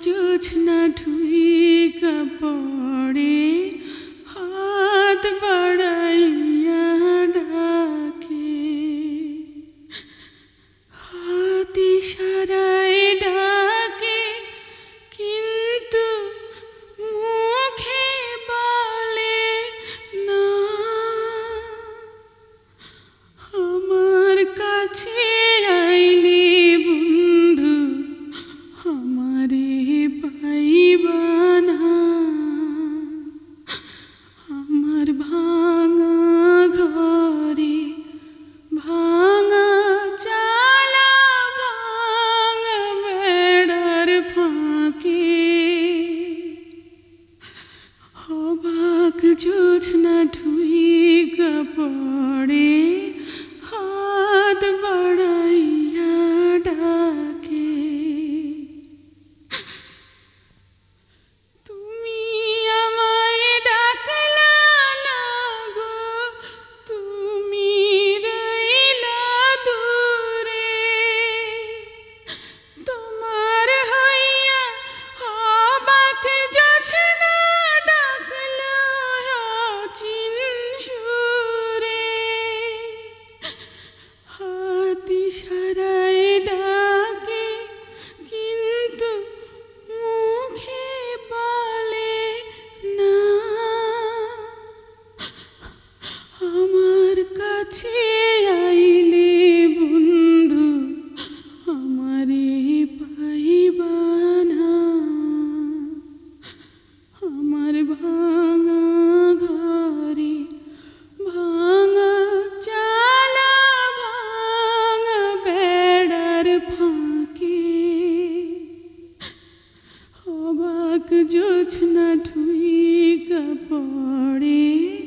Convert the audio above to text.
জোছনা ঢুইকা পড়ে হাত বাড়াইয়া ডাকে, হাত ইশারায় ডাকে কিন্তু মুখে বলে না। আমার কাছে আইলে বন্ধু আমারে পাইবা না। আমার ভাঙা ঘরে ভাঙা চালা ভাঙা বেড়ার ফাঁকে অবাক জোছনা ঢুইকা পড়ে হাত বাড়াইয়া ডাকে। তুমি আমায় ডাকলা না গো, তুমি রইলা দূরে। তোমার হইয়া অবাক জোছনা ডাকলা অচিন সুরে। হাত ইশারায় ডাকে কিন্তু মুখে বলে না। আমার কাছে আইলে বন্ধু আমারে পাইবা না। আমার ভাঙা ঘরে ভাঙা চালা ভাঙা বেড়ার ফাঁকে অবাক জোছনা ঢুইকা পড়ে